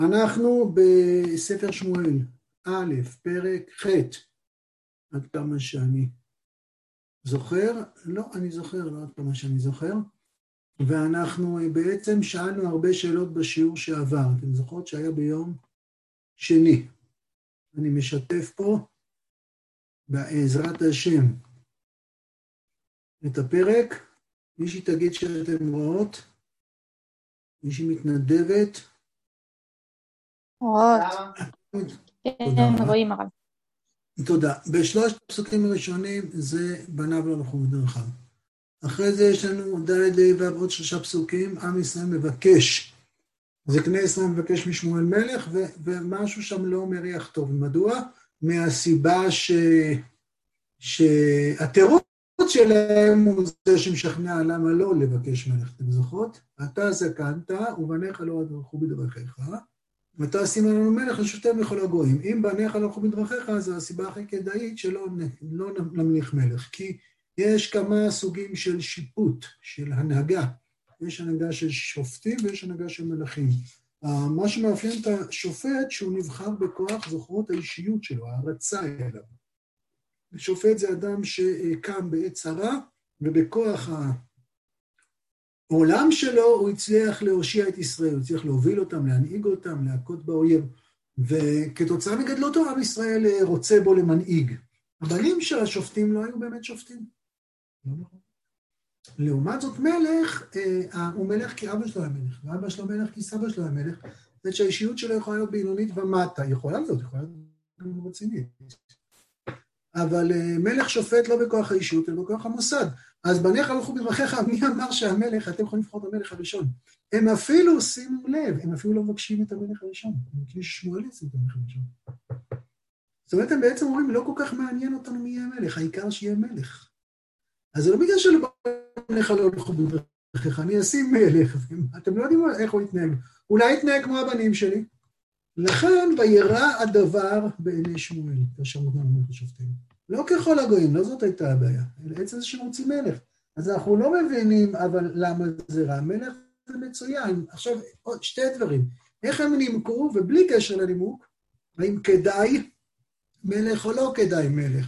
אנחנו בספר שמואל, א', פרק ח', עד כמה שאני זוכר, לא, אני זוכר, לא עד כמה שאני זוכר, ואנחנו בעצם שאלנו הרבה שאלות בשיעור שעבר, אתם זוכרות שהיה ביום שני. אני משתף פה בעזרת השם את הפרק, מישהי תגיד שאתם רואות, מישהי מתנדבת. רואות. כן, רואים הרב. תודה. בשלושת הפסוקים הראשונים זה בניו לא הלכו בדרכיו. אחרי זה יש לנו ד' ו' עוד 3 פסוקים, עם ישראל מבקש, זקני ישראל מבקש משמואל מלך, ומשהו שם לא מריח טוב. מדוע? מהסיבה שהתירוץ שלהם הוא זה שמשכנע למה לא לבקש מלך. אתם זוכרות? אתה זקנת ובניך לא הלכו בדרכיך, ואתה שימה לנו מלך לשותף בכל הגויים. אם בניך לא הלכו בדרכיך, אז הסיבה הכי כדאית שלא נמליך מלך, כי יש כמה סוגים של שיפוט, של הנהגה. יש הנהגה של שופטים ויש הנהגה של מלכים. מה שמאפיין את השופט שהוא נבחר בכוח, זוכרות האישיות שלו, ההרצה אליו. השופט זה אדם שקם בעת צרה, ובכוח העולם שלו הוא הצליח להושיע את ישראל, הוא הצליח להוביל אותם, להנהיג אותם, להכות באויב, וכתוצאה מגדלותו עם ישראל רוצה בו למנהיג. הבנים של השופטים לא היו באמת שופטים. לא נכון. לעומת זאת מלך, הוא מלך כי אבא שלו היה מלך, ואבא שלו מלך כי סבא שלו היה מלך, זאת אומרת שהאישיות שלו יכולה להיות בינונית ומטה, יכולה להיות גם רצינית. אבל מלך שופט לא בכוח האישיות, אלא בכוח המוסד. אז בניך הלכו בדרכיך, מי אמר שהמלך, אתם יכולים לבחור את המלך הראשון. הם אפילו, שימו לב, הם אפילו לא מבקשים את המלך הראשון. הם מכירים ששמואל ישים את המלך הראשון. זאת אומרת, הם בעצם אומרים, לא כל כך מעניין אותנו מי יהיה המלך, העיקר שיהיה מלך. אז זה לא בגלל שבניך לא הלכו בדרכיך, אני אשים מלך, אתם לא יודעים איך הוא יתנהג. אולי יתנהג כמו הבנים שלי. לכן וירא הדבר בעיני שמואל, כאשר מותנו מלך השופטים. לא ככל הגויים, לא זאת הייתה הבעיה, אלא עצם זה שמוציא מלך. אז אנחנו לא מבינים, אבל למה זה רע? מלך זה מצוין. עכשיו, עוד 2 דברים. איך הם נימקו, ובלי קשר לנימוק, האם כדאי מלך או לא כדאי מלך.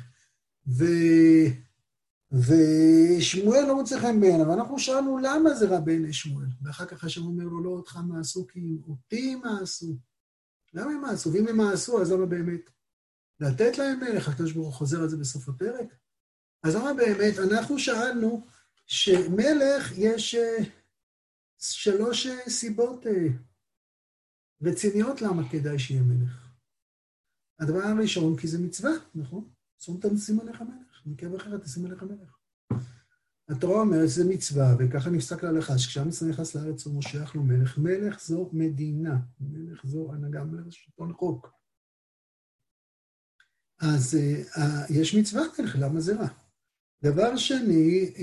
ושמואל לא מוצא חן בעיניו, ואנחנו שאלנו למה זה רע בעיני שמואל. ואחר כך השם אומר לו, לא אותך מעשו, כי אותי מעשו. למה הם מעשו? ואם הם מעשו, אז למה באמת? לתת להם מלך, הקדוש ברוך הוא חוזר על זה בסוף הפרק. אז למה באמת? אנחנו שאלנו שמלך יש 3 סיבות רציניות למה כדאי שיהיה מלך. הדבר הראשון, כי זה מצווה, נכון? שום תשים עליך מלך, מקרב אחרת תשים עליך מלך. התורה אומרת שזה מצווה, וככה נפסק להלכה, שכשעם ישראל נכנס לארץ הוא מושך לו מלך. מלך זו מדינה, מלך זו הנהגה, מלך שלטון חוק. אז יש מצווה מלך, למה זה רע? דבר שני,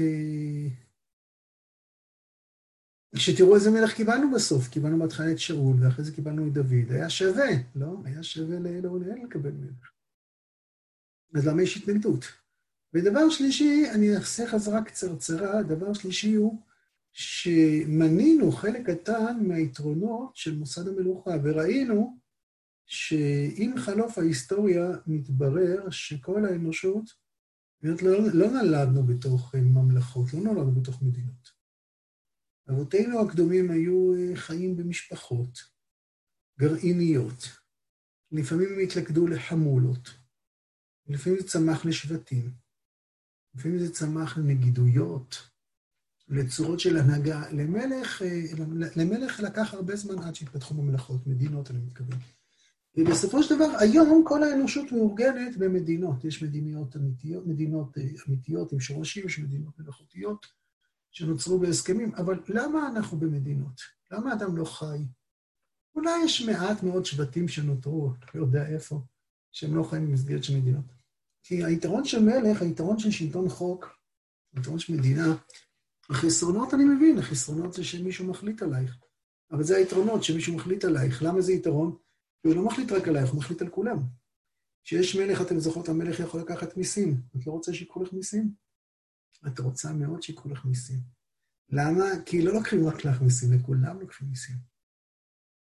שתראו איזה מלך קיבלנו בסוף, קיבלנו בהתחלה את שאול, ואחרי זה קיבלנו את דוד, היה שווה, לא? היה שווה לעולם לקבל מלך. אז למה יש התנגדות? ודבר שלישי, אני אעשה חזרה קצרצרה, דבר שלישי הוא שמנינו חלק קטן מהיתרונות של מוסד המלוכה, וראינו שעם חלוף ההיסטוריה מתברר שכל האנושות, לא נולדנו בתוך ממלכות, לא נולדנו בתוך מדינות. אבותינו הקדומים היו חיים במשפחות גרעיניות, לפעמים הם התלכדו לחמולות, לפעמים זה צמח לשבטים, לפעמים זה צמח לנגידויות, לצורות של הנהגה. למלך לקח הרבה זמן עד שהתפתחו במלכות, מדינות אני מתכוון. ובסופו של דבר, היום כל האנושות מאורגנת במדינות. יש מדינות אמיתיות עם שורשים, יש מדינות מלאכותיות שנוצרו בהסכמים, אבל למה אנחנו במדינות? למה אדם לא חי? אולי יש מעט מאוד שבטים שנותרו, לא יודע איפה, שהם לא חיים במסגרת של מדינות. כי היתרון של מלך, היתרון של שלטון חוק, היתרון של מדינה, החסרונות אני מבין, החסרונות זה שמישהו מחליט עלייך. אבל זה היתרונות שמישהו מחליט עלייך. למה זה יתרון? כי הוא לא מחליט רק עלייך, הוא מחליט על כולם. כשיש מלך, אתם זוכרות, המלך יכול לקחת מיסים. את לא רוצה שיקחו לך מיסים? את רוצה מאוד שיקחו לך מיסים. למה? כי לא לוקחים רק לך מיסים, לכולם לוקחים מיסים.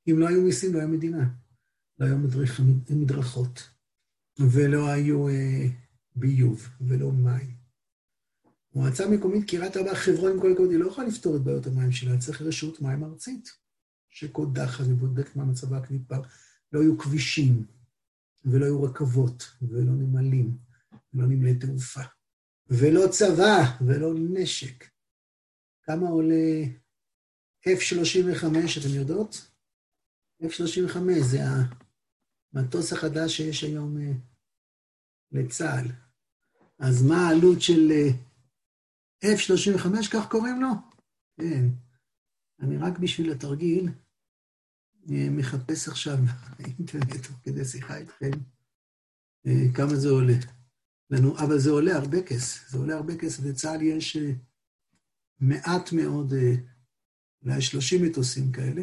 אם לא היו מיסים, לא היה מדינה. לא היו מדרכות, ולא היו ביוב, ולא מים. מועצה מקומית קריית ארבע חברון עם כל הכבוד, היא לא יכולה לפתור את בעיות המים שלה, צריך רשות מים ארצית, שקודחת ובודקת מה מצבה הקליפה. לא היו כבישים, ולא היו רכבות, ולא נמלים, ולא נמלי תעופה, ולא צבא, ולא נשק. כמה עולה F-35, אתם יודעות? F-35 זה המטוס החדש שיש היום לצה"ל. אז מה העלות של F-35, כך קוראים לו? כן. אני רק בשביל התרגיל מחפש עכשיו באינטרנט כדי שיחה איתכם כמה זה עולה. לנו, אבל זה עולה הרבה כסף. זה עולה הרבה כסף. לצה"ל יש מעט מאוד, אולי 30 מטוסים כאלה.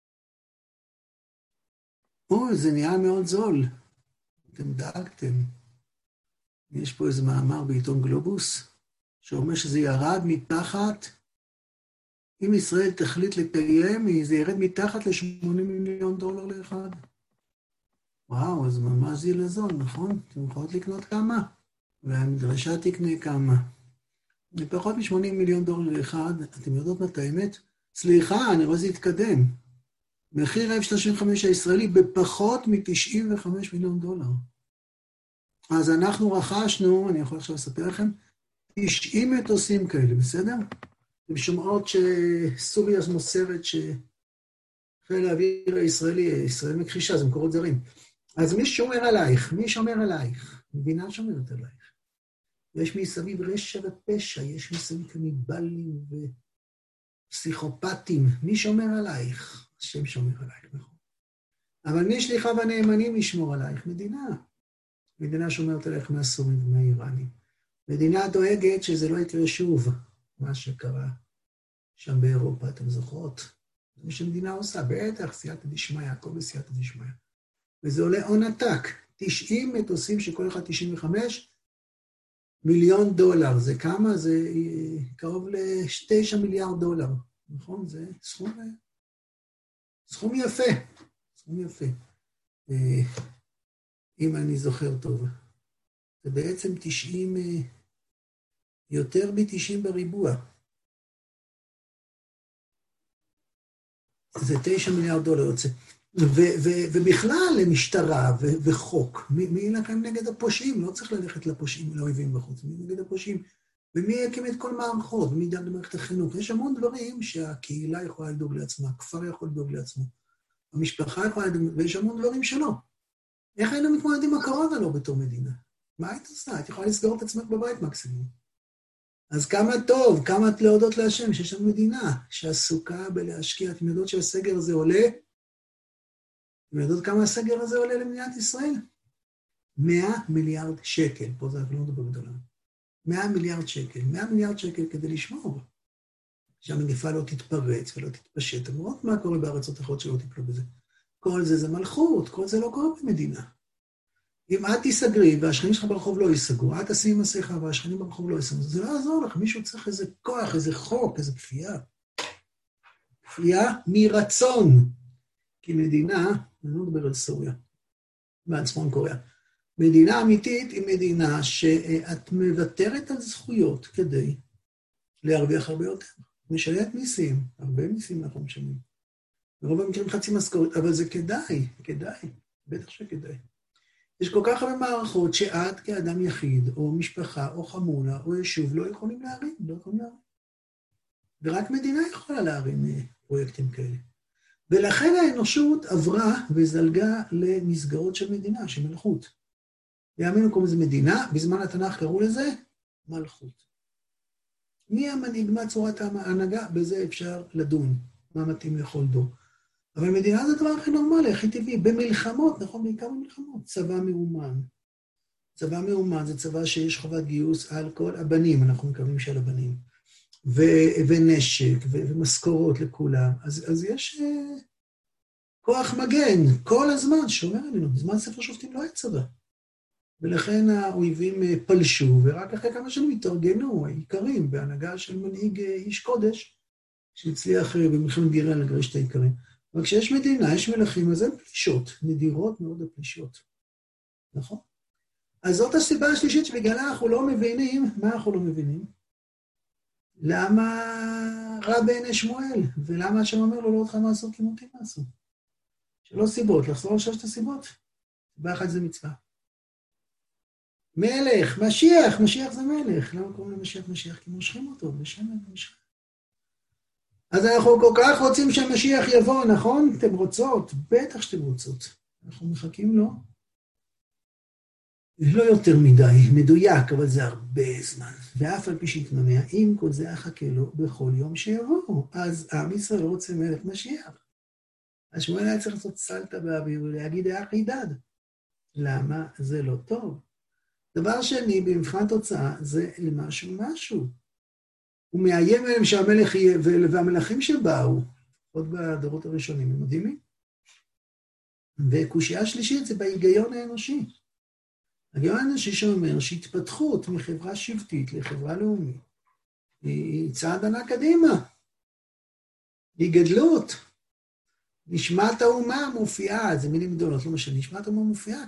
זה נהיה מאוד זול. אתם דאגתם. יש פה איזה מאמר בעיתון גלובוס, שאומר שזה ירד מתחת, אם ישראל תחליט לקיים, זה ירד מתחת ל$80 מיליון לאחד. וואו, אז ממש זה לזול, נכון? אתם יכולות לקנות כמה? והמדרשה תקנה כמה. בפחות מ$80 מיליון לאחד, אתם יודעות מה את האמת? סליחה, אני רואה זה יתקדם. מחיר F-35 הישראלי בפחות מ$95 מיליון. אז אנחנו רכשנו, אני יכול עכשיו לספר לכם, 90 מטוסים כאלה, בסדר? אתם שומעות שסוריה מוסרת שחיל האוויר הישראלי, ישראל מכחישה, זה מקורות זרים. אז מי שומר עלייך? מי שומר עלייך? מדינה שומרת עלייך. יש מסביב רשע ופשע, יש מסביב קניבלים ופסיכופטים. מי שומר עלייך? השם שומר עלייך, נכון. אבל מי שליחיו הנאמנים לשמור עלייך? מדינה. מדינה שומרת עלייך מהסורים ומהאיראנים. מדינה דואגת שזה לא יקרה שוב, מה שקרה שם באירופה, אתם זוכרות? זה מה שמדינה עושה, בטח, סייעתא דשמיא, הכל בסייעתא דשמיא. וזה עולה הון עתק, 90 מטוסים שכל אחד 95 מיליון דולר. זה כמה? זה קרוב ל$9 מיליארד, נכון? זה סכום יפה, סכום יפה. אם אני זוכר טוב. זה בעצם 90, יותר מ-90 בריבוע. זה $9 מיליארד יוצא. ובכלל למשטרה וחוק. מי ילחם נגד הפושעים? לא צריך ללכת לפושעים, לאויבים בחוץ. מי נגד הפושעים? ומי יקים את כל מערכות? מי ידאג למערכת החינוך? יש המון דברים שהקהילה יכולה לדאוג לעצמה, הכפר יכול לדאוג לעצמו, המשפחה יכולה לדאוג, ויש המון דברים שלא. איך היינו מתמודדים עם הקורונה לא בתור מדינה? מה היית עושה? את יכולה לסגור את עצמך בבית מקסימום. אז כמה טוב, כמה את להודות להשם, שיש לנו מדינה שעסוקה בלהשקיע. אתם יודעות שהסגר הזה עולה? אתם יודעות כמה הסגר הזה עולה למדינת ישראל? 100 מיליארד שקל. פה זה לא מדבר גדולה. 100 מיליארד שקל. 100 מיליארד שקל כדי לשמור. שהמגפה לא תתפרץ ולא תתפשט. למרות מה קורה בארצות אחרות שלא טיפלו בזה. כל זה זה מלכות, כל זה לא קורה במדינה. אם את תיסגרי והשכנים שלך ברחוב לא ייסגרו, את תשימי מסכה והשכנים ברחוב לא ייסגרו, זה לא יעזור לך, מישהו צריך איזה כוח, איזה חוק, איזה כפייה. כפייה מרצון. כי מדינה, אני לא מדבר על סוריה, ועל צפון קוריאה, מדינה אמיתית היא מדינה שאת מוותרת על זכויות כדי להרוויח הרבה יותר. משלמת מיסים, הרבה מיסים אנחנו משלמים. ברוב המקרים חצי משכורת, אבל זה כדאי, בטח שכדאי. יש כל כך הרבה מערכות שאת כאדם יחיד, או משפחה, או חמולה, או יישוב, לא יכולים להרים, ורק מדינה יכולה להרים פרויקטים כאלה. ולכן האנושות עברה וזלגה למסגרות של מדינה, של מלכות. בימינו קוראים לזה מדינה, בזמן התנ"ך קראו לזה מלכות. מי המנהיג, מה צורת ההנהגה? בזה אפשר לדון, מה מתאים לכל דור. אבל מדינה זה דבר הכי נורמלי, הכי טבעי, במלחמות, נכון? בעיקר במלחמות. צבא מאומן. צבא מאומן זה צבא שיש חובת גיוס על כל הבנים, אנחנו מקווים של הבנים. ונשק, ומשכורות לכולם. אז יש כוח מגן, כל הזמן שומר עלינו. בזמן ספר שופטים לא היה צבא. ולכן האויבים פלשו, ורק אחרי כמה שנים התארגנו, העיקרים, בהנהגה של מנהיג איש קודש, שהצליח במלחמת גירה לגרש את העיקרים. אבל כשיש מדינה, יש מלכים, אז אין פלישות, נדירות מאוד הפלישות. נכון? אז זאת הסיבה השלישית שבגללה אנחנו לא מבינים, מה אנחנו לא מבינים? למה רע בעיני שמואל? ולמה השם אומר לו לא אותך מעשו כמותי מעשו? שלוש סיבות, לחזור על שלושת הסיבות. סיבה אחת זה מצווה. מלך, משיח, משיח זה מלך. למה קוראים למשיח משיח? כי מושכים אותו, בשם משיח. אז אנחנו כל כך רוצים שהמשיח יבוא, נכון? אתם רוצות? בטח שאתם רוצות. אנחנו מחכים לו. לא יותר מדי, מדויק, אבל זה הרבה זמן. ואף על פי שיתממע, עם כל זה אחכה לו בכל יום שיבוא. אז עם ישראל רוצה מלך משיח. אז שמואל היה צריך לעשות סלטה באוויר ולהגיד איך ידד. למה? זה לא טוב. דבר שני, במבחן תוצאה, זה משהו. הוא מאיים עליהם שהמלך יהיה, והמלכים שבאו, עוד בדורות הראשונים, הם יודעים מי? וקושייה שלישית זה בהיגיון האנושי. ההיגיון האנושי שאומר שהתפתחות מחברה שבטית לחברה לאומית, היא צעד ענק קדימה. היא גדלות. נשמת האומה מופיעה, זה מילים גדולות, לא משנה, נשמת האומה מופיעה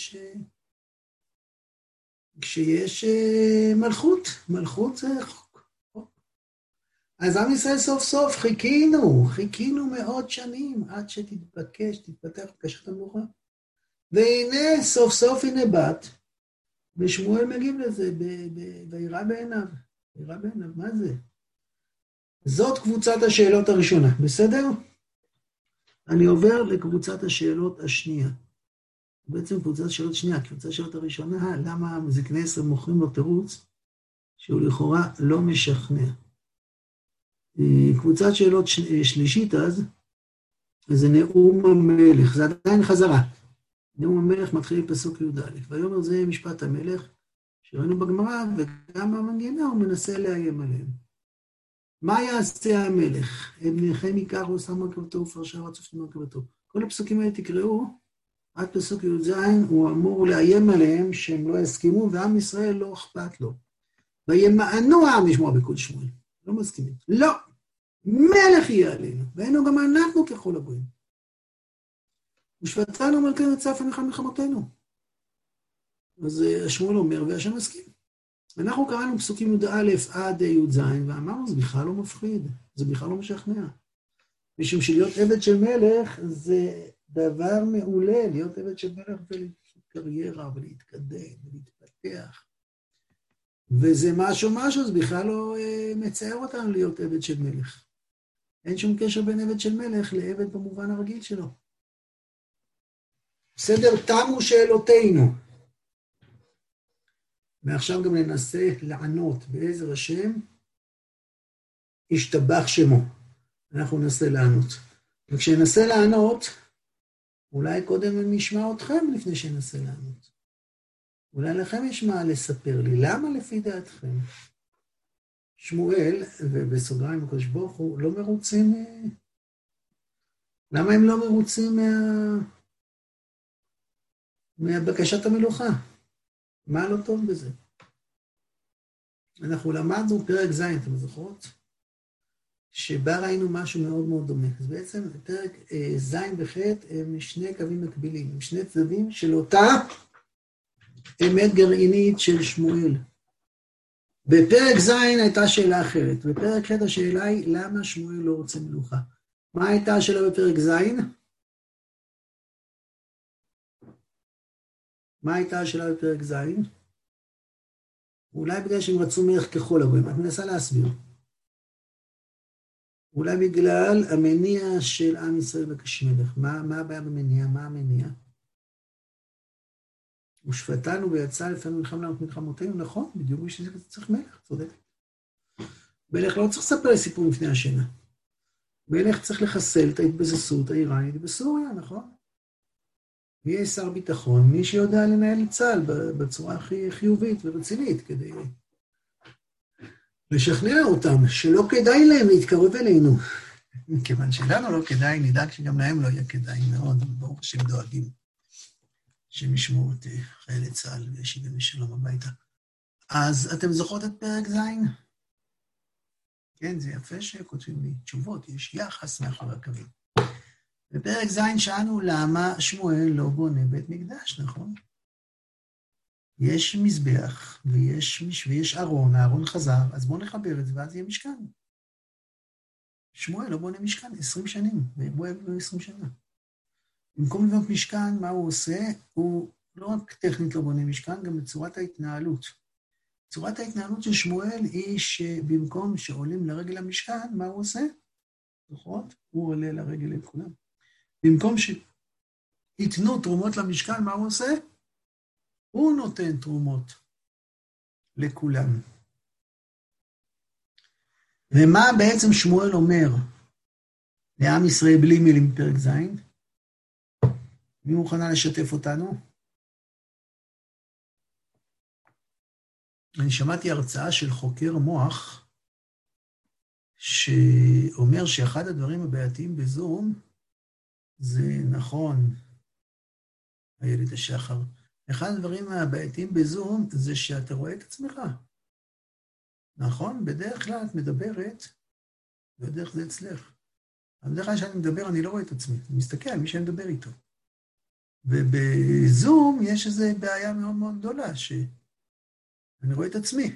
כשיש מלכות זה חוק. אז עם ישראל סוף סוף חיכינו מאוד שנים, עד תתפתח בקשת המלוכה. והנה, סוף סוף הנה בת, ושמואל מגיב לזה, ויראה בעיניו. יראה בעיניו, מה זה? זאת קבוצת השאלות הראשונה, בסדר? אני עובר לקבוצת השאלות השנייה. בעצם קבוצת השאלות שנייה, קבוצת השאלות הראשונה, למה זקני ישראל מוכרים לו תירוץ, שהוא לכאורה לא משכנע. קבוצת שאלות שלישית אז, זה נאום המלך, זה עדיין חזרה. נאום המלך מתחיל בפסוק י"א, ויאמר זה משפט המלך, שראינו בגמרא, וגם המנגינה הוא מנסה לאיים עליהם. מה יעשה המלך? בניכם ייקח ושם מרכבתו ופרשה רצוף למרכבתו. כל הפסוקים האלה תקראו, עד פסוק י"ז, הוא אמור לאיים עליהם שהם לא יסכימו, ועם ישראל לא אכפת לו. וימאנו העם לשמוע בקול שמואל. לא מסכימים. לא! מלך יהיה עלינו, והיינו גם אנחנו ככל הגויים. ושבתנו מלכנו צף הנך מלחמותינו. אז שמואל אומר, והשם מסכים. אנחנו קראנו פסוקים י"א עד י"ז, ואמרנו, זה בכלל לא מפחיד, זה בכלל לא משכנע. משום שלהיות עבד של מלך זה דבר מעולה, להיות עבד של מלך ולקריירה ולהתקדם ולהתפתח. וזה משהו, זה בכלל לא מצער אותנו להיות עבד של מלך. אין שום קשר בין עבד של מלך לעבד במובן הרגיל שלו. בסדר, תמו שאלותינו. ועכשיו גם ננסה לענות בעזר השם, ישתבח שמו. אנחנו ננסה לענות. וכשננסה לענות, אולי קודם נשמע אתכם לפני שננסה לענות. אולי לכם יש מה לספר לי. למה לפי דעתכם? שמואל, ובסוגריים הקדוש ברוך הוא, לא מרוצים... למה הם לא מרוצים מהבקשת המלוכה? מה לא טוב בזה? אנחנו למדנו פרק ז', אתם זוכרות? שבה ראינו משהו מאוד מאוד דומה. אז בעצם פרק ז' וח' הם שני קווים מקבילים, הם שני צדדים של אותה אמת גרעינית של שמואל. בפרק ז' הייתה שאלה אחרת, בפרק ח' השאלה היא למה שמואל לא רוצה מלוכה. מה הייתה השאלה בפרק ז'? מה הייתה השאלה בפרק ז'? אולי בגלל שהם רצו מלך ככל הגויים, את מנסה להסביר. אולי בגלל המניע של עם ישראל בקש מלך. מה הבעיה במניע? מה המניע? ושפטנו ויצא לפנינו מלחמותינו, נכון? בדיוק בשביל זה צריך מלך, צודק. מלך לא צריך לספר סיפור לפני השינה. מלך צריך לחסל את ההתבססות האיראנית בסוריה, נכון? מי יהיה שר ביטחון? מי שיודע לנהל את צה"ל בצורה הכי חיובית ורצינית, כדי לשכנע אותם שלא כדאי להם להתקרב אלינו. מכיוון שלנו לא כדאי, נדאג שגם להם לא יהיה כדאי מאוד, ברוך שהם דואגים שהם ישמעו את חיילי צה"ל וישיבים בשלום הביתה. אז אתם זוכרות את פרק ז'? כן, זה יפה שכותבים לי תשובות, יש יחס מאחורי הקווים. בפרק ז' שאלנו למה שמואל לא בונה בית מקדש, נכון? יש מזבח ויש ארון, הארון חזר, אז בואו נחבר את זה ואז יהיה משכן. שמואל לא בונה משכן 20 שנים, ובוא יבוא 20 שנה. במקום לבנות משכן, מה הוא עושה? הוא לא רק טכנית לא בונה משכן, גם בצורת ההתנהלות. צורת ההתנהלות של שמואל היא שבמקום שעולים לרגל המשכן, מה הוא עושה? נכון? הוא עולה לרגל את כולם. במקום שיתנו תרומות למשכן, מה הוא עושה? הוא נותן תרומות לכולם. ומה בעצם שמואל אומר לעם ישראל בלי מילים פרק ז'? מי מוכנה לשתף אותנו? אני שמעתי הרצאה של חוקר מוח, שאומר שאחד הדברים הבעייתיים בזום, זה נכון, איילת השחר, אחד הדברים הבעייתיים בזום זה שאתה רואה את עצמך. נכון? בדרך כלל את מדברת, בדרך זה אצלך. אבל בדרך כלל כשאני מדבר אני לא רואה את עצמי, אני מסתכל על מי שאני מדבר איתו. ובזום יש איזו בעיה מאוד מאוד גדולה, שאני רואה את עצמי.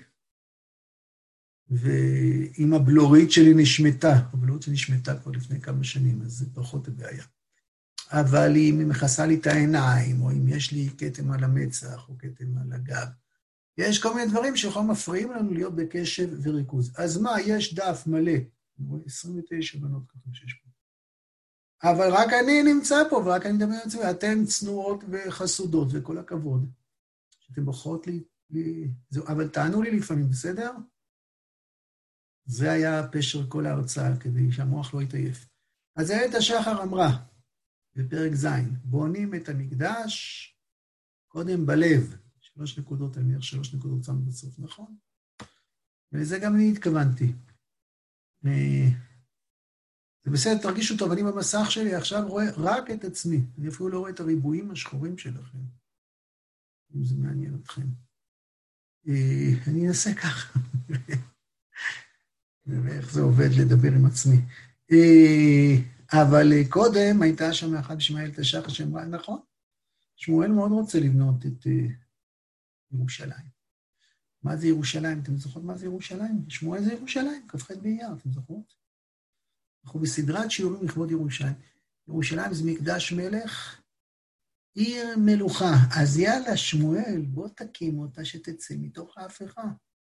ואם הבלורית שלי נשמטה, הבלורית שלי נשמטה כבר לפני כמה שנים, אז זה פחות הבעיה. אבל אם היא מכסה לי את העיניים, או אם יש לי כתם על המצח, או כתם על הגב, יש כל מיני דברים שיכולים מפריעים לנו להיות בקשב וריכוז. אז מה, יש דף מלא, 29 בנות כתוב שיש פה. אבל רק אני נמצא פה, ורק אני מדבר על עצמי, אתן צנועות וחסודות, וכל הכבוד, שאתן בוחרות לי, אבל תענו לי לפעמים, בסדר? זה היה פשר כל ההרצאה, כדי שהמוח לא יתעייף. אז איילת השחר אמרה, בפרק ז', בונים את המקדש, קודם בלב, 3 נקודות, אני אומר 3 נקודות שמו בסוף, נכון? ולזה גם אני התכוונתי. זה בסדר, תרגישו טוב, אני במסך שלי עכשיו רואה רק את עצמי, אני אפילו לא רואה את הריבועים השחורים שלכם, אם זה מעניין אתכם. אני אנסה ככה, ואיך זה עובד לדבר עם עצמי. אבל קודם הייתה שם אחת בשם איילת השחר שאמרה, נכון, שמואל מאוד רוצה לבנות את ירושלים. מה זה ירושלים? אתם זוכרות מה זה ירושלים? שמואל זה ירושלים, כ"ח באייר, אתם זוכרות? אנחנו בסדרת שיעורים לכבוד ירושלים. ירושלים זה מקדש מלך, עיר מלוכה. אז יאללה, שמואל, בוא תקים אותה שתצא מתוך ההפיכה.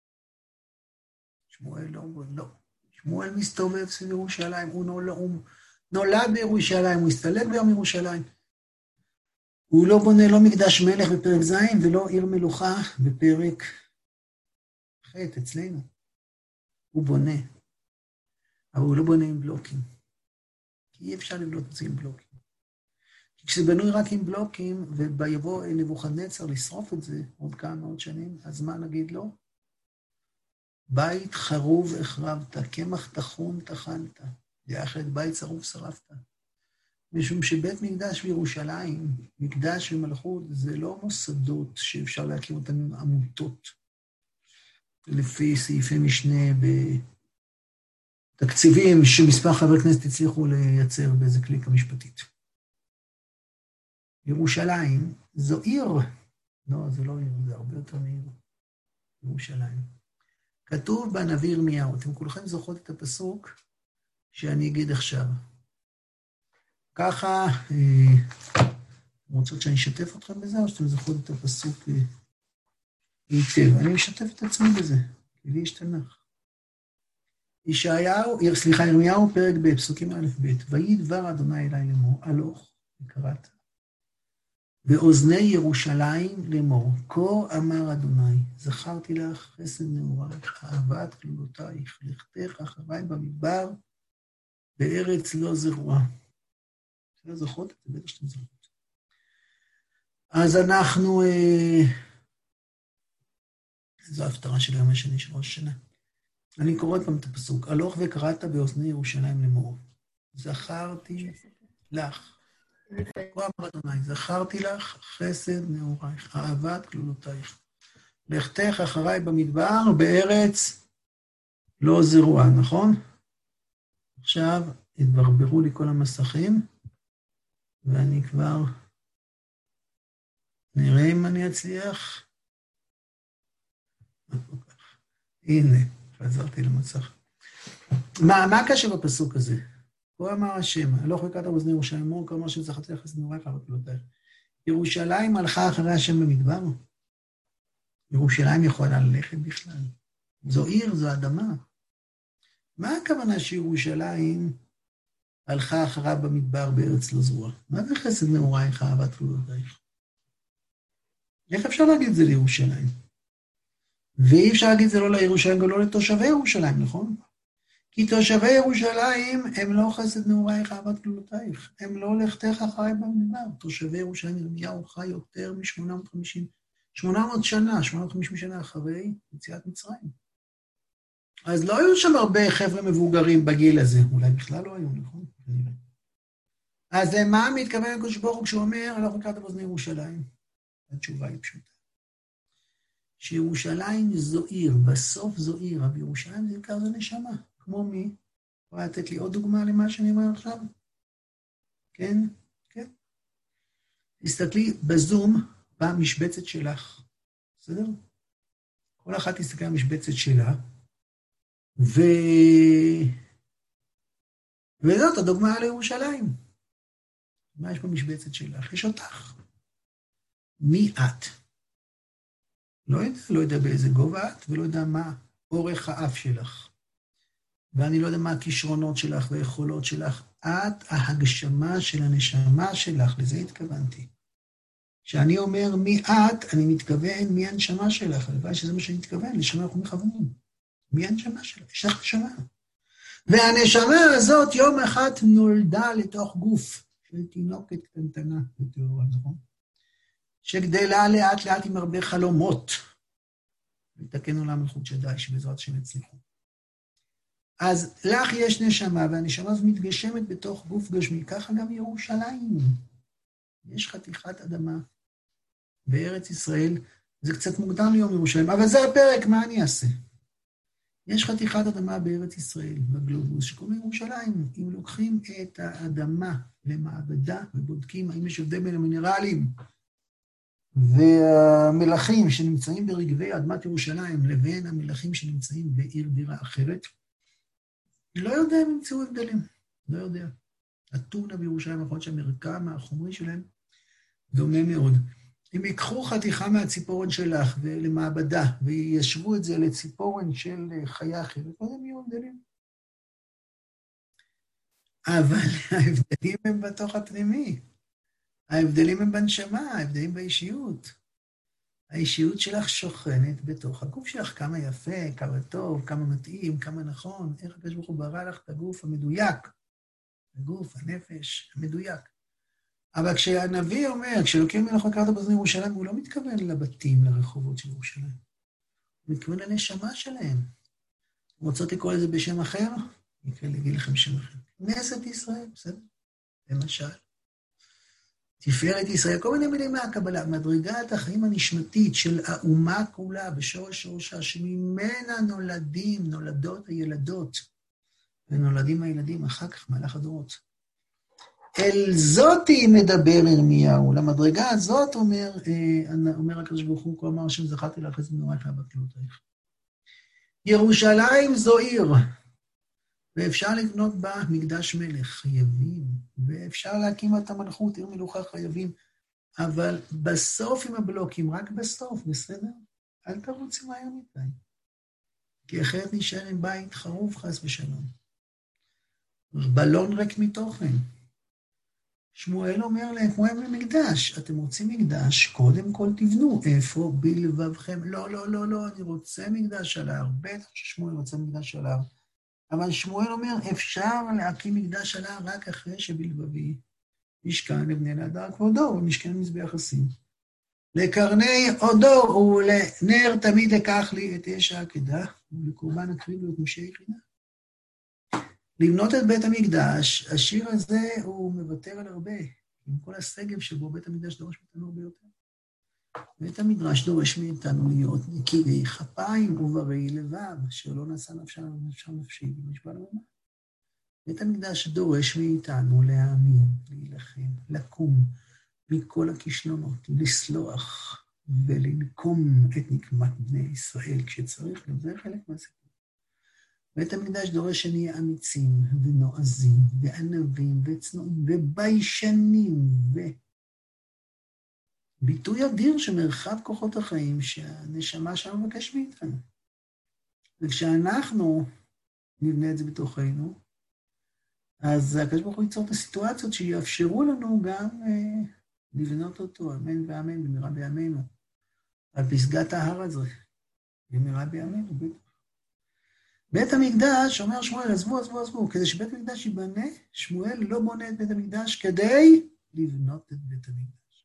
שמואל לא. שמואל מסתובב סביב ירושלים, הוא נולד בירושלים, הוא הסתלק ביום ירושלים. הוא לא בונה לא מקדש מלך בפרק ז' ולא עיר מלוכה בפרק ח' אצלנו. הוא בונה, אבל הוא לא בונה עם בלוקים. כי אי אפשר לבנות את זה עם בלוקים. כי כשזה בנוי רק עם בלוקים, וביבוא נבוכדנצר לשרוף את זה עוד כמה מאות שנים, אז מה נגיד לו? בית חרוב החרבת, קמח טחון טחנת, יחד בית שרוף שרפת. משום שבית מקדש בירושלים, מקדש ומלכות, זה לא מוסדות שאפשר להקים אותן עם עמותות, לפי סעיפי משנה בתקציבים שמספר חברי כנסת הצליחו לייצר באיזה קליקה משפטית. ירושלים זו עיר, לא, זה לא עיר, זה הרבה יותר מעיר. ירושלים. כתוב בנביא ירמיהו, אתם כולכם זוכרות את הפסוק שאני אגיד עכשיו. ככה, רוצות שאני אשתף אתכם בזה, או שאתם זוכרות את הפסוק היטב? אני משתף את עצמי בזה, כי לי יש תנ"ך. ירמיהו, פרק ב', פסוקים א' ב', ויהי דבר אדוני אלי לאמור, הלוך וקראת, באוזני ירושלים לאמור, כה אמר אדוני, זכרתי לך חסד נעורייך, אהבת כלולותייך, לכתך אחריי במדבר, בארץ לא זרועה. אתם זוכרות? אתם בטח שאתם זוכרות. אז אנחנו, זו ההפטרה של היום השני של ראש השנה. אני קורא פעם את הפסוק, הלוך וקראת באוזני ירושלים לאמור, זכרתי לך. כה אמר אדוני, זכרתי לך חסד נעורייך, אהבת כלולותייך. לכתך אחריי במדבר, בארץ לא זרועה, נכון? עכשיו התברברו לי כל המסכים. ואני כבר נראה אם אני אצליח. הנה, חזרתי למצח. מה הקשר בפסוק הזה? כה אמר השם, הלוך לקראת אוזני ירושלים, אמור כל מה שזכרתי לך זנוריך ותפילותיך. ירושלים הלכה אחרי השם במדבר. ירושלים יכולה ללכת בכלל. זו עיר, זו אדמה. מה הכוונה שירושלים הלכה אחריו במדבר בארץ לא זרוע? מה זה חסד נעורייך אהבת תפילותיך? איך אפשר להגיד את זה לירושלים? ואי אפשר להגיד את זה לא לירושלים, גם לא לתושבי ירושלים, נכון? כי תושבי ירושלים הם לא חסד נעורייך אהבת תפילותיך, הם לא לכתך אחריי במדבר. תושבי ירושלים, ירמיהו חי יותר מ-800 שנה, 850 שנה אחרי יציאת מצרים. אז לא היו שם הרבה חבר'ה מבוגרים בגיל הזה, אולי בכלל לא היו, נכון? אז מה מתכוון הקדוש ברוך הוא כשהוא אומר, הלוך לקראת אוזני ירושלים? התשובה היא פשוטה. שירושלים זו עיר, בסוף זו עיר, אבל ירושלים זה עיקר זה נשמה. כמו מי? יכולה לתת לי עוד דוגמה למה שאני אומר עכשיו? כן? כן. תסתכלי בזום במשבצת שלך, בסדר? כל אחת תסתכל על המשבצת שלה, וזאת הדוגמה לירושלים. מה יש במשבצת שלך? יש אותך. מי את? לא יודע באיזה גובה את, ולא יודע מה אורך האף שלך. ואני לא יודע מה הכישרונות שלך והיכולות שלך. את ההגשמה של הנשמה שלך, לזה התכוונתי. כשאני אומר מי את, אני מתכוון מי הנשמה שלך. הלוואי שזה מה שאני מתכוון, לשם אנחנו מכוונים. מי הנשמה שלך? יש לך נשמה. והנשמה הזאת יום אחד נולדה לתוך גוף של תינוקת קטנטנה, בתיאוריה, נכון? שגדלה לאט לאט עם הרבה חלומות. לתקן עולם מלכות שדי, שבעזרת השם יצליחו. אז לך יש נשמה, והנשמה הזאת מתגשמת בתוך גוף גשמי, ככה גם ירושלים. יש חתיכת אדמה בארץ ישראל, זה קצת מוקדם ליום ירושלים, אבל זה הפרק, מה אני אעשה? יש חתיכת אדמה בארץ ישראל, בגלובוס, שקוראים ירושלים. אם לוקחים את האדמה למעבדה ובודקים האם יש הבדל בין המינרלים והמלחים שנמצאים ברגבי אדמת ירושלים לבין המלחים שנמצאים בעיר בירה אחרת, לא יודע אם ימצאו הבדלים, לא יודע. הטונה בירושלים, יכול להיות שהמרקם החומרי שלהם דומה מאוד. אם ייקחו חתיכה מהציפורן שלך למעבדה, וישבו את זה לציפורן של חיה אחרת, לא יודע אם יהיו הבדלים. אבל ההבדלים הם בתוך הפנימי. ההבדלים הם בנשמה, ההבדלים באישיות. האישיות שלך שוכנת בתוך הגוף שלך, כמה יפה, כמה טוב, כמה מתאים, כמה נכון. איך הקדוש ברוך הוא ברא לך את הגוף המדויק. הגוף, הנפש, המדויק. אבל כשהנביא אומר, כשלוקים מלך לקראת אוזני ירושלים, הוא לא מתכוון לבתים, לרחובות של ירושלים. הוא מתכוון לנשמה שלהם. רוצות לקרוא לזה בשם אחר? אגיד לכם שם אחר. כנסת ישראל, בסדר? למשל. תפארת ישראל, כל מיני מילים מהקבלה, מדרגת החיים הנשמתית של האומה כולה, בשורש שורשה, שממנה נולדות הילדות, ונולדים הילדים אחר כך, מהלך הדורות. אל זאתי מדבר ירמיהו, למדרגה הזאת אומר הקדוש ברוך הוא, כה אמר השם זכרתי לך חסד נעורייך אהבת תפילותיך. ירושלים זו עיר, ואפשר לבנות בה מקדש מלך, חייבים, ואפשר להקים את המלכות, עיר מלוכה חייבים, אבל בסוף עם הבלוקים, רק בסוף, בסדר? אל תרוצי מהר מדי, כי אחרת נשאר עם בית חרוב חס ושלום. בלון ריק מתוכן. שמואל אומר להם, כמו הם למקדש, אתם רוצים מקדש, קודם כל תבנו, איפה בלבבכם? לא, אני רוצה מקדש על ההר, בטח ששמואל רוצה מקדש על ההר, אבל שמואל אומר, אפשר להקים מקדש על ההר רק אחרי שבלבבי משכן לבני נהדר כבודו, ומשכן מזבח חסים. לקרני עודו ולנר תמיד לקח לי את אש העקדה, ולקורבן הקריב לו את משה יחידה. לבנות את בית המקדש, השיר הזה הוא מוותר על הרבה, עם כל הסגב שבו בית המקדש דורש מאיתנו הרבה יותר. בית המדרש דורש מאיתנו להיות נקיי כפיים וברי לבב, אשר לא נשא נפשם נפשי, ונשבע לממה. בית המקדש דורש מאיתנו להאמין, להילחם, לקום מכל הכישלונות, לסלוח ולנקום את נקמת בני ישראל כשצריך, וזה חלק מהסיפור. בית המקדש דורש שנהיה אמיצים ונועזים וענבים וצנועים וביישנים ביטוי אדיר שמרחב כוחות החיים שהנשמה שלנו מבקש מאיתנו. וכשאנחנו נבנה את זה בתוכנו, אז הקדוש ברוך הוא ייצור את הסיטואציות שיאפשרו לנו גם לבנות אותו, אמן ואמן, במהרה בימינו, על פסגת ההר הזה, במהרה בימינו, בטח. בית המקדש, אומר שמואל, עזבו, כדי שבית המקדש ייבנה, שמואל לא בונה את בית המקדש כדי לבנות את בית המקדש.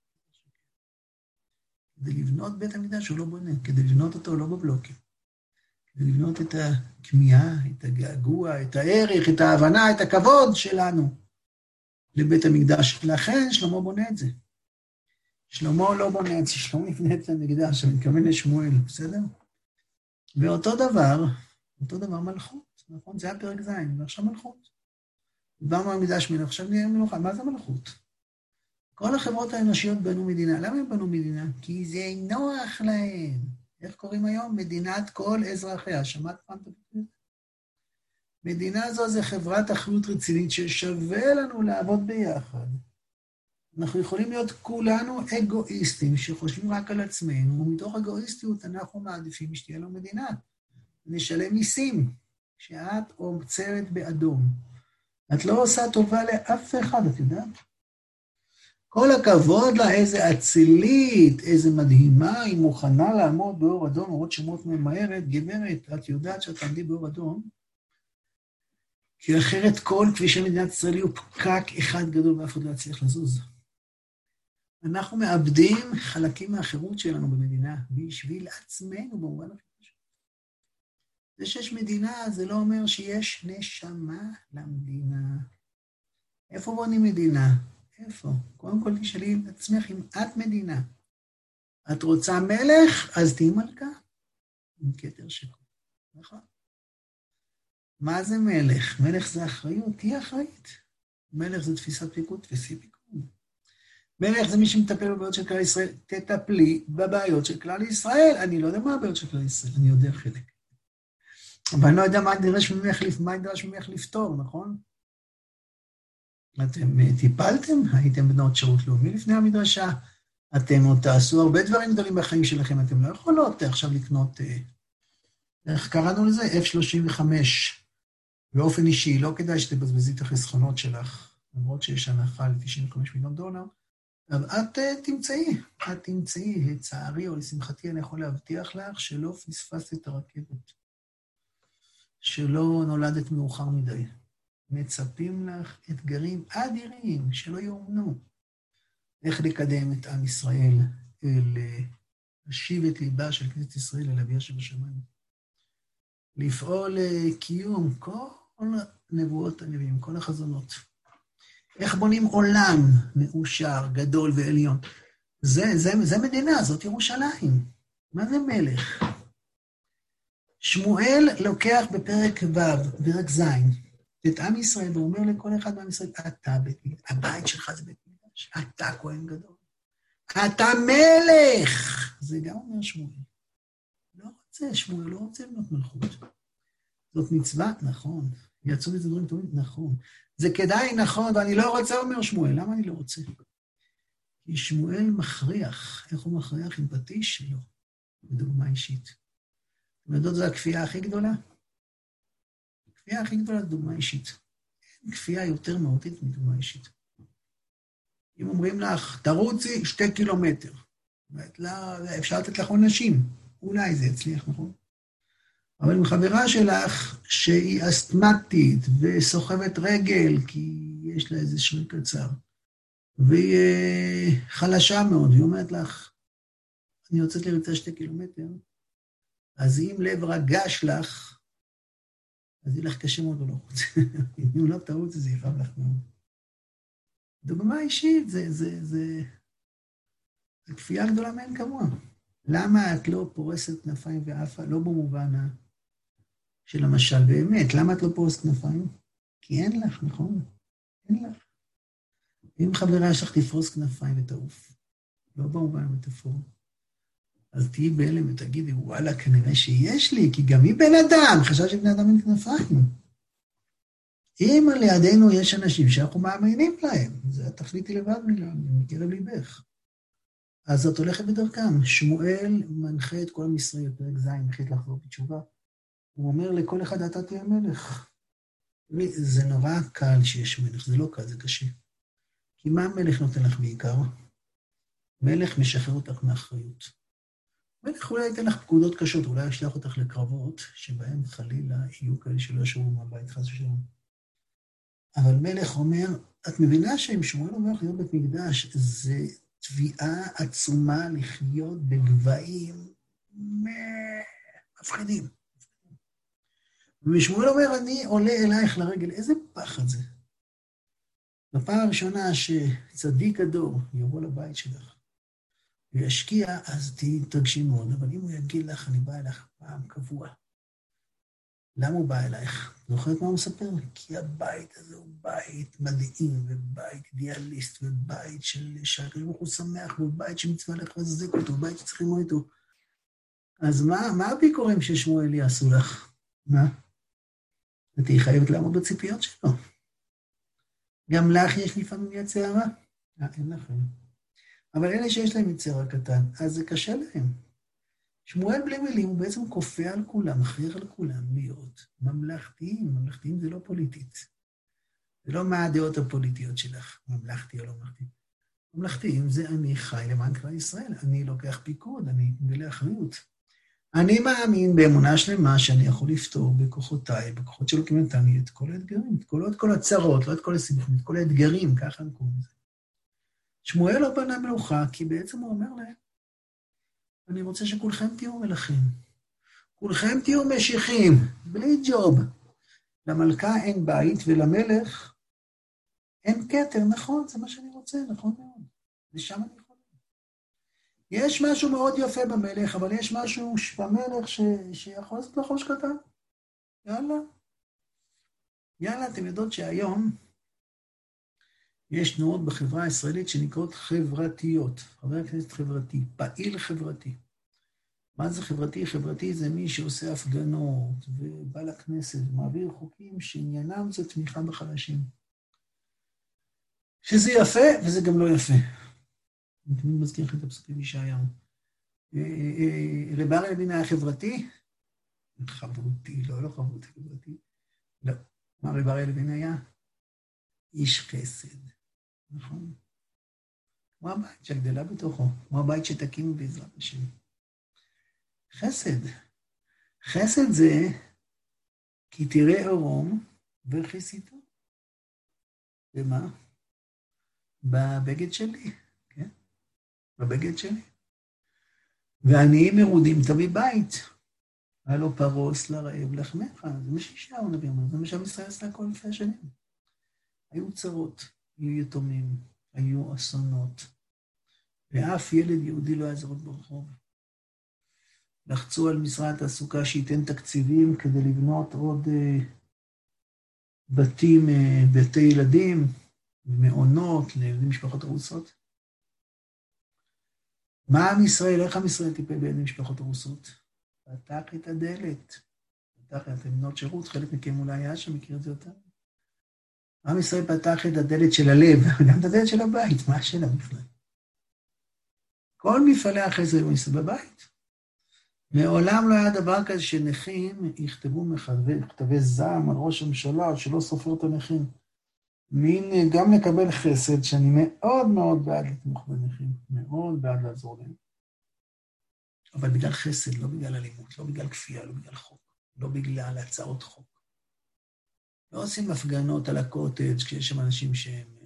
כדי לבנות בית המקדש הוא לא בונה, כדי לבנות אותו לא בבלוקים. כדי לבנות את הכמיהה, את הגעגוע, את הערך, את ההבנה, את הכבוד שלנו לבית המקדש. לכן שלמה בונה את זה. שלמה לא בונה את זה, שלמה נבנה את המקדש, אני מתכוון לשמואל, בסדר? ואותו דבר מלכות, נכון? זה היה פרק ז', ועכשיו מלכות. דיברנו על מקדש מלך, עכשיו נהיה מלוכה, מה זה מלכות? כל החברות האנושיות בנו מדינה. למה הם בנו מדינה? כי זה נוח להם. איך קוראים היום? מדינת כל אזרחיה. שמעת פעם את זה? מדינה זו זה חברת אחריות רצינית ששווה לנו לעבוד ביחד. אנחנו יכולים להיות כולנו אגואיסטים שחושבים רק על עצמנו, ומתוך אגואיסטיות אנחנו מעדיפים שתהיה לו מדינה. נשלם מיסים, שאת עוצרת באדום. את לא עושה טובה לאף אחד, את יודעת? כל הכבוד לה, איזה אצילית, איזה מדהימה, היא מוכנה לעמוד באור אדום, עוד שמות ממהרת, גברת, את יודעת שאת תעמדי באור אדום, כי אחרת כל כבישי מדינת ישראל יהיו פקק אחד גדול ואף אחד לא יצליח לזוז. אנחנו מאבדים חלקים מהחירות שלנו במדינה, בשביל עצמנו במובן הכי פשוט. זה שיש מדינה, זה לא אומר שיש נשמה למדינה. איפה בונים מדינה? איפה? קודם כל תשאלי את עצמך אם את מדינה. את רוצה מלך, אז תהי מלכה. עם כתר שכון. נכון? מה זה מלך? מלך זה אחריות, תהיה אחראית. מלך זה תפיסת פיקוד, תפיסי פיקוד. מלך זה מי שמטפל בבעיות של כלל ישראל. תטפלי בבעיות של כלל ישראל. אני לא יודע מה הבעיות של כלל ישראל, אני יודע חלק. אבל אני לא יודע מה נדרש ממך לפתור, נכון? אתם טיפלתם? הייתם בנות שירות לאומי לפני המדרשה? אתם עוד תעשו הרבה דברים גדולים בחיים שלכם, אתם לא יכולות עכשיו לקנות, איך קראנו לזה? F-35. באופן אישי, לא כדאי שתבזבזי את החסכונות שלך, למרות שיש הנחה ל$95 מיליון, אבל את תמצאי, לצערי או לשמחתי, אני יכול להבטיח לך שלא פספסת את הרכבת, שלא נולדת מאוחר מדי. מצפים לך אתגרים אדירים שלא יאומנו. איך לקדם את עם ישראל, להשיב את ליבה של כנסת ישראל אל אביה שבשמיים. לפעול קיום כל נבואות הנביאים, כל החזונות. איך בונים עולם מאושר, גדול ועליון. זה מדינה, זאת ירושלים. מה זה מלך? שמואל לוקח בפרק ו', פרק ז', את עם ישראל, והוא אומר לכל אחד מעם ישראל, אתה בית מקדש, הבית שלך זה בית מקדש, אתה כהן גדול, אתה מלך. זה גם אומר שמואל. שמואל לא רוצה לבנות מלכות. זאת מצווה, נכון. יצאו מזה דברים טובים, נכון. זה כדאי, נכון, ואני לא רוצה, אומר שמואל. למה אני לא רוצה? כי שמואל מכריח. איך הוא מכריח? עם פטיש שלו. בדוגמה אישית. אתם יודעות, זו הכפייה הכי גדולה? הכפייה הכי גדולה זה דוגמה אישית. אין כפייה יותר מהותית מדוגמה אישית. אם אומרים לך, תרוצי 2 קילומטר. אפשר לתת לך עונשים. אולי זה יצליח, נכון? אבל עם חברה שלך שהיא אסתמטית וסוחבת רגל, כי יש לה איזה שריר קצר, והיא חלשה מאוד, והיא אומרת לך, אני יוצאת לריצה 2 קילומטר, אז אם לב רגש לך, אז יהיה לך קשה מאוד ולא רוצה. אם לא תרוץ, זה יכאב לך מאוד. דוגמה אישית, זה כפייה גדולה מאין כמוה. למה את לא פורסת כנפיים ועפה? לא במובן של המשל באמת. למה את לא פורסת כנפיים? כי אין לך, נכון? אין לך. אם חברה שלך תפרוס כנפיים ותעוף, לא במובן המטאפורי, אז תהיי בהלם ותגידי, וואלה, כנראה שיש לי, כי גם היא בן אדם, חשב שבני אדם אין כנפיים. אם לידינו יש אנשים שאנחנו מאמינים להם, זה תחליטי לבד מקרב ליבך. אז את הולכת בדרכם. שמואל מנחה את כל עם ישראל, פרק ז', מחליט לחזור בתשובה. הוא אומר לכל אחד, אתה תהיה מלך. זה נורא קל שיש מלך, זה לא קל, זה קשה. כי מה המלך נותן לך בעיקר? מלך משחרר אותך מאחריות. מלך אולי ייתן לך פקודות קשות, אולי ישלח אותך לקרבות, שבהם חלילה יהיו כאלה שלא ישבו מהבית חס ושלום. אבל מלך אומר, את מבינה שאם שמואל אומר להיות בית מקדש, זה תביעה עצומה לחיות בגבהים מפחידים. ושמואל אומר, אני עולה אלייך לרגל, איזה פחד זה. בפעם הראשונה שצדיק הדור יבוא לבית שלך, וישקיע, אז תתרגשי מאוד, אבל אם הוא יגיד לך, אני בא אליך פעם קבוע. למה הוא בא אלייך? זוכרת מה הוא מספר? כי הבית הזה הוא בית מדהים, ובית אידיאליסט, ובית של שהקדוש ברוך הוא שמח, ובית שמצווה לחזק אותו, ובית שצריכים ללמוד איתו. אז מה הביקורים ששמואל יעשו לך? מה? ותהי חייבת לעמוד בציפיות שלו. גם לך יש לפעמים יצר הרע? אין לכם. אבל אלה שיש להם יצר הקטן, אז זה קשה להם. שמואל בלי מילים הוא בעצם כופה על כולם, מכריח על כולם להיות ממלכתיים. ממלכתיים זה לא פוליטית. זה לא מה הדעות הפוליטיות שלך, ממלכתי או לא ממלכתי. ממלכתיים זה אני חי למען כלל ישראל, אני לוקח פיקוד, אני מגלה אחריות. אני מאמין באמונה שלמה שאני יכול לפתור בכוחותיי, בכוחות שלו נתן לי את כל האתגרים, לא את כל הצרות, לא את כל הסיבוכים, את כל האתגרים, ככה אני קורא לזה. שמואל לא בנה מלוכה, כי בעצם הוא אומר להם, אני רוצה שכולכם תהיו מלכים. כולכם תהיו משיחים, בלי ג'וב. למלכה אין בית ולמלך אין כתר, נכון, זה מה שאני רוצה, נכון מאוד. ושם אני יכול. יש משהו מאוד יפה במלך, אבל יש משהו במלך שיכול לעשות לחוש קטן. יאללה. יאללה, אתם יודעות שהיום יש תנועות בחברה הישראלית שנקראות חברתיות. חבר כנסת חברתי, פעיל חברתי. מה זה חברתי? חברתי זה מי שעושה הפגנות ובא לכנסת ומעביר חוקים שעניינם זה תמיכה בחלשים. שזה יפה וזה גם לא יפה. אני תמיד מזכיר לכם את הפסוקים ישעיהו. רב אריה לוין היה חברתי? חברותי, לא חברותי, חברתי. לא. מה רב אריה לוין היה? איש חסד. נכון? כמו הבית שגדלה בתוכו, כמו הבית שתקימו בעזרת השם. חסד. חסד זה כי תראה ערום וכיסיתו. ומה? בבגד שלי, כן? בבגד שלי. ועניים מרודים תביא בית. היה לו פרוס לרעב לחמך. זה מה שישעיהו הנביא אומר, זה מה שעם ישראל עשה כל אלפי השנים. היו צרות, היו יתומים, היו אסונות. ואף ילד יהודי לא היה זרות ברחוב. לחצו על משרד התעסוקה שייתן תקציבים כדי לבנות עוד בתים, בתי ילדים, מעונות, למשפחות הרוסות. מה עם ישראל? איך עם ישראל טיפל בין משפחות הרוסות? פתח את הדלת. פתח את בנות שירות, חלק מכם אולי היה שמכיר את זה יותר. עם ישראל פתח את הדלת של הלב, גם את הדלת של הבית, מה השאלה בכלל? כל מפעלי החסד בבית. מעולם לא היה דבר כזה שנכים יכתבו מכתבי זעם על ראש הממשלה, שלא סופר את הנכים. מין גם לקבל חסד, שאני מאוד מאוד בעד לתמוך בנכים, מאוד בעד לעזור להם. אבל בגלל חסד, לא בגלל אלימות, לא בגלל כפייה, לא בגלל חוק, לא בגלל הצעות חוק. לא עושים הפגנות על הקוטג' כשיש שם אנשים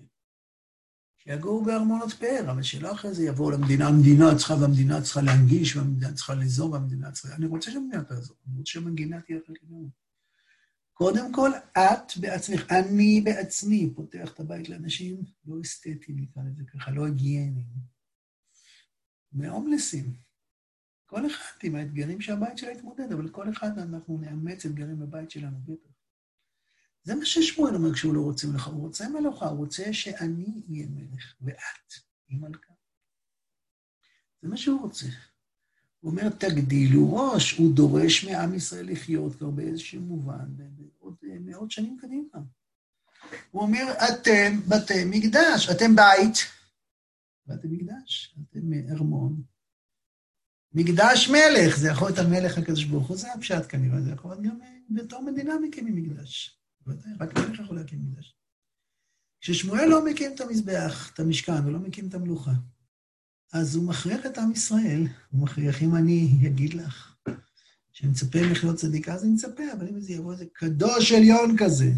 שיגעו בארמונות פאר, אבל שלא אחרי זה יבואו למדינה, המדינה צריכה והמדינה צריכה להנגיש, והמדינה צריכה ליזום, והמדינה צריכה... אני רוצה שהמדינה תעזור, אני רוצה שהמנגינה תהיה אחרת לגמרי. קודם כל, את בעצמך, אני בעצמי פותח את הבית לאנשים לא אסתטיים, נקרא לזה ככה, לא היגייניים. מהומלסים. כל אחד עם האתגרים שהבית שלה יתמודד, אבל כל אחד אנחנו נאמץ אתגרים בבית שלנו בטח. זה מה ששמואל אומר כשהוא לא רוצה מלוכה, הוא רוצה מלוכה, הוא רוצה שאני אהיה מלך, ואת היא מלכה. זה מה שהוא רוצה. הוא אומר, תגדילו ראש, הוא דורש מעם ישראל לחיות כבר באיזשהו מובן, בעוד מאות שנים קדימה. הוא אומר, אתם בתי מקדש, אתם בית, ואתם מקדש, אתם ארמון. מקדש מלך, זה יכול להיות המלך הקדוש ברוך הוא, זה הפשט כנראה, זה יכול להיות גם בתור מדינה מקימים מקדש. רק מלך יכול להקים מקדש. כששמואל לא מקים את המזבח, את המשכן, ולא מקים את המלוכה, אז הוא מכריח את עם ישראל, הוא מכריח, אם אני אגיד לך, שמצפה ממך להיות צדיקה, אז אני מצפה, אבל אם זה יבוא איזה קדוש עליון כזה,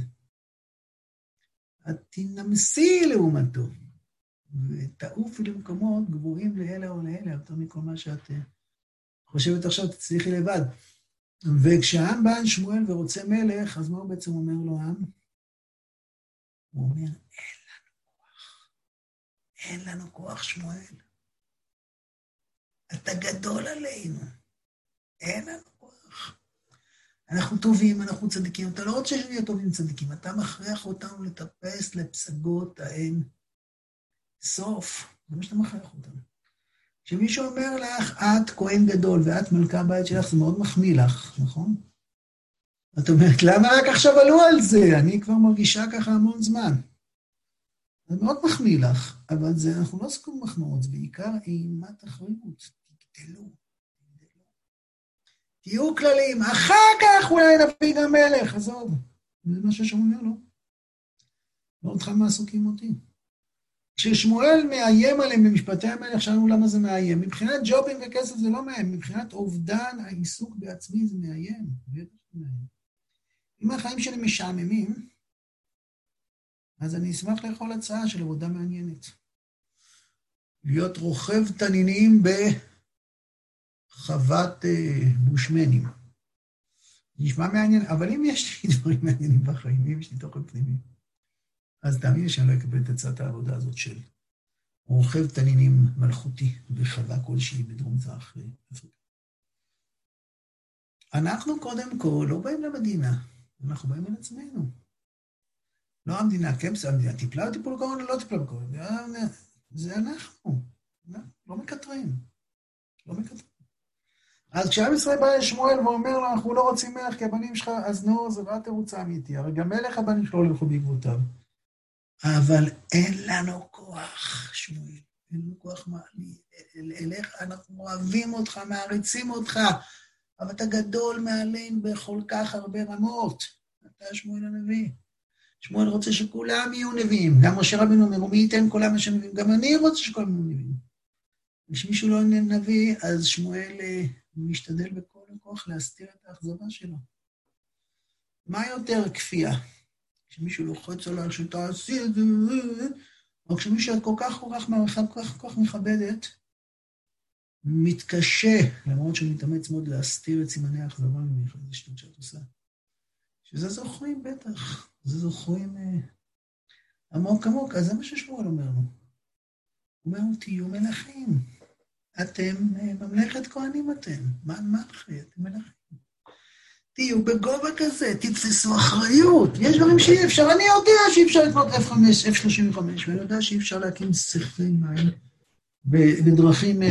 את תנמסי לעומתו, ותעופי למקומות גבוהים לאלה או לאלה, יותר מכל מה שאת חושבת עכשיו, תצליחי לבד. וכשהעם בא אל שמואל ורוצה מלך, אז מה הוא בעצם אומר לו העם? הוא אומר, אין לנו כוח שמואל. אתה גדול עלינו, אין לנו כוח. אנחנו טובים, אנחנו צדיקים, אתה לא רוצה שנהיה טובים צדיקים, אתה מכריח אותנו לטפס לפסגות האין סוף, זה מה שאתה מכריח אותנו. כשמישהו אומר לך, את כהן גדול ואת מלכה הבית שלך, זה מאוד מחמיא לך, נכון? את אומרת, למה רק עכשיו עלו על זה? אני כבר מרגישה ככה המון זמן. זה מאוד מחמיא לך, אבל זה, אנחנו לא עסקים מחמאות, זה בעיקר אימת אחריות. תגדלו. תהיו כללים, אחר כך אולי נביא גם מלך, עזוב. זה מה ששומע לו. לא אותך מה עסוקים אותי. כששמואל מאיים עליהם במשפטי המלך, שאלנו למה זה מאיים. מבחינת ג'ובים וכסף זה לא מאיים, מבחינת אובדן העיסוק בעצמי זה מאיים. אם החיים שלי משעממים, אז אני אשמח לאכול הצעה של עבודה מעניינת. להיות רוכב תנינים בחוות בושמנים. נשמע מעניין, אבל אם יש לי דברים מעניינים בחיים, אם יש לי תוכן פנימי, אז תאמין שאני לא אקבל את הצעת העבודה הזאת של רוכב תנינים מלכותי בחווה כלשהי בדרום מזרח אפריקה. אנחנו קודם כל לא באים למדינה, אנחנו באים אל עצמנו. לא המדינה, כן, המדינה טיפלה או טיפול קורונה, לא טיפלה בקורונה, זה אנחנו, לא מקטרים, לא מקטרים. אז כשעם ישראל בא לשמואל ואומר לו, אנחנו לא רוצים מלך כי הבנים שלך, אז נו, זה לא תירוץ אמיתי, הרי גם מלך הבנים שלו הולכו בעקבותיו. אבל אין לנו כוח, שמואל, אין לנו כוח אליך, אנחנו אוהבים אותך, מעריצים אותך, אבל אתה גדול מעלינו בכל כך הרבה רמות, אתה שמואל הנביא. שמואל רוצה שכולם יהיו נביאים, גם משה רבינו אומר, מי ייתן כל עם השם נביאים, גם אני רוצה שכולם יהיו נביאים. כשמישהו לא נביא, אז שמואל משתדל בכל הכוח להסתיר את האכזבה שלו. מה יותר כפייה? כשמישהו לוחץ עליו שתעשי את זה, או כשמישהו כל כך מעריכה, כל כך מכבדת, מתקשה, למרות שהוא מתאמץ מאוד להסתיר את סימני האכזבה ממך, זה שטות שאת עושה. שזה זוכרים בטח, זה זוכרים עמוק עמוק, אז זה מה ששמואל אומר לו. הוא אומר, תהיו מלכים, אתם ממלכת כהנים אתם, מה אחרי, אתם מלכים. תהיו בגובה כזה, תתפסו אחריות, יש דברים שאי אפשר, אני יודע שאי אפשר לקנות F-35, ואני יודע שאי אפשר להקים שכלי מים בדרכים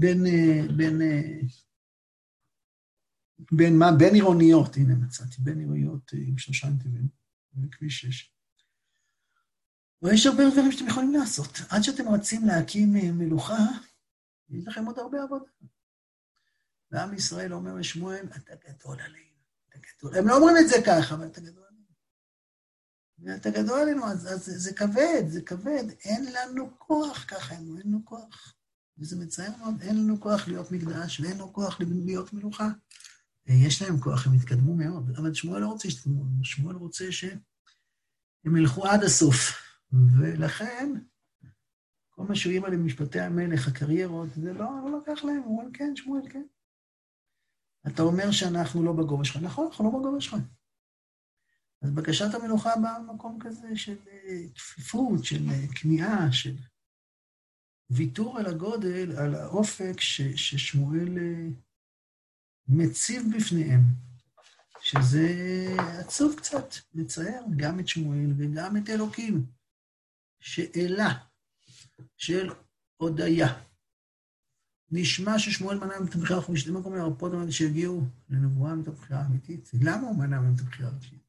בין עירוניות, הנה מצאתי, בין עירוניות עם 3 נתיבים, בכביש 6. ויש הרבה דברים שאתם יכולים לעשות. עד שאתם רוצים להקים מלוכה, יש לכם עוד הרבה עבודה. ועם ישראל אומר לשמואל, אתה גדול עלינו, אתה גדול. הם לא אומרים את זה ככה, אבל אתה גדול עלינו. ואתה גדול עלינו, אז זה כבד, זה כבד. אין לנו כוח ככה, אין לנו כוח. וזה מצער מאוד, אין לנו כוח להיות מקדש, ואין לנו כוח להיות מלוכה. יש להם כוח, הם התקדמו מאוד, אבל שמואל לא רוצה שתתקדמו, שמואל רוצה שהם ילכו עד הסוף, ולכן, כל מה שהוא אימא למשפטי המלך, הקריירות, זה לא לקח להם, הוא אומר, כן, שמואל, כן. אתה אומר שאנחנו לא בגובה שלך, נכון, אנחנו לא בגובה שלך. אז בקשת המלוכה באה במקום כזה של כפיפות, של כניעה, של ויתור על הגודל, על האופק ששמואל מציב בפניהם, שזה עצוב קצת, לצייר גם את שמואל וגם את אלוקים. שאלה של הודיה. נשמע ששמואל מנע מהם את הבחירה החופשית, למה קוראים להרפות מהם שהגיעו לנבואה את הבחירה האמיתית? למה הוא מנע מהם את הבחירה החופשית?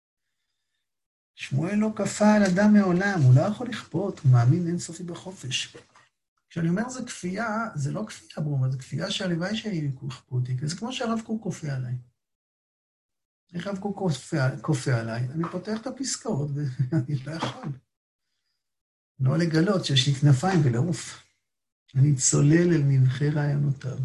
שמואל לא כפה על אדם מעולם, הוא לא יכול לכפות, הוא מאמין אינסופי בחופש. כשאני אומר זה כפייה, זה לא כפייה ברומה, זה כפייה שהלוואי שיכפו אותי, זה כמו שהרב קוק כופה עליי. איך הרב קוק כופה עליי? אני פותח את הפסקאות ואני לא יכול. לא לגלות שיש לי כנפיים ולעוף. אני צולל אל נבחי רעיונותיו.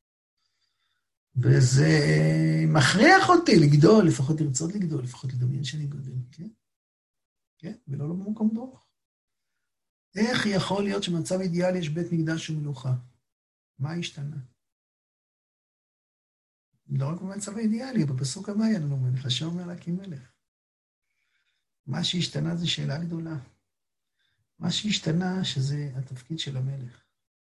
וזה מכריח אותי לגדול, לפחות לרצות לגדול, לפחות לדמיין שאני גודל, כן? כן? ולא במקום דרוך. איך יכול להיות שבמצב אידיאלי יש בית מקדש ומלוכה? מה השתנה? לא רק במצב האידיאלי, בפסוק הבא היה לנו מלך, אשר אומר להקים מלך. מה שהשתנה זה שאלה גדולה. מה שהשתנה שזה התפקיד של המלך.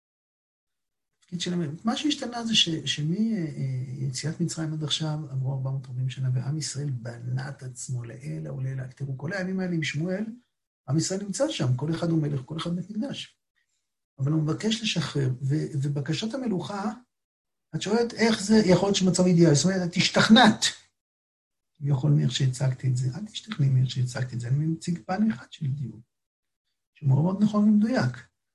מה שהשתנה זה שמיציאת מצרים עד עכשיו עברו 440 שנה, ועם ישראל בנה את עצמו לעילא ולעילא. תראו, כל הימים האלה עם שמואל, עם ישראל נמצא שם, כל אחד הוא מלך, כל אחד בית מקדש. אבל הוא מבקש לשחרר, ובקשת המלוכה, את שואלת איך זה יכול להיות שמצב אידיאלי, זאת אומרת, את השתכנעת. יכול מאיך שהצגתי את זה, אל תשתכנעי מאיך שהצגתי את זה, אני מציג פן אחד של דיוק, שמאוד מאוד נכון ומדויק.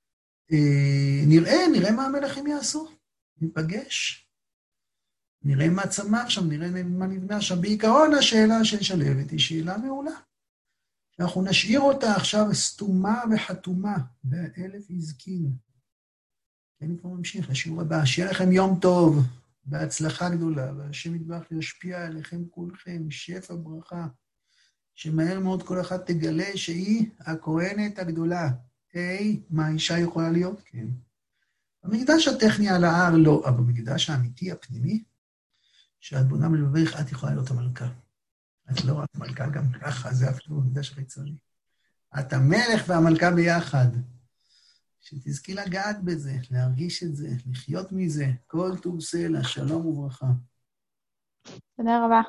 נראה מה המלכים יעשו, ניפגש, נראה מה צמח שם, נראה מה נבנה שם. בעיקרון השאלה של שלהבת היא שאלה מעולה. אנחנו נשאיר אותה עכשיו סתומה וחתומה, באלף יזכין. אני כבר ממשיך לשיעור הבא, שיהיה לכם יום טוב, בהצלחה גדולה, והשם יתברך להשפיע עליכם כולכם, שפע ברכה, שמהר מאוד כל אחד תגלה שהיא הכהנת הגדולה. מה האישה יכולה להיות? כן. במקדש הטכני על ההר לא, אבל במקדש האמיתי, הפנימי, שאת בונה מלבבך, את יכולה להיות המלכה. את לא רק מלכה גם ככה, זה אפילו במקדש חיצוני. את המלך והמלכה ביחד. שתזכי לגעת בזה, להרגיש את זה, לחיות מזה, כל טוב סלע, שלום וברכה. תודה רבה.